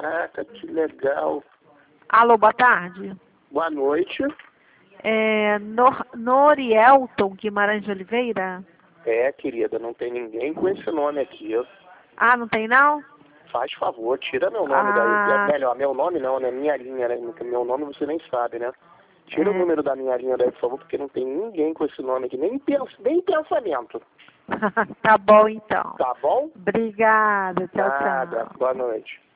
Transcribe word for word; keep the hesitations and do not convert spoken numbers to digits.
Caraca, que legal. Alô, boa tarde. Boa noite. É Nor Norielton Guimarães de Oliveira? É, querida, não tem ninguém com esse nome aqui. Ah, não tem não? Faz favor, tira meu nome Ah. daí. É melhor, meu nome não, né? Minha linha, né? Meu nome você nem sabe, né? Tira É. o número da minha linha daí, por favor, porque não tem ninguém com esse nome aqui. Nem, pens nem pensamento. Tá bom, então. Tá bom? Obrigada. Tchau, Nada. tchau. Boa noite.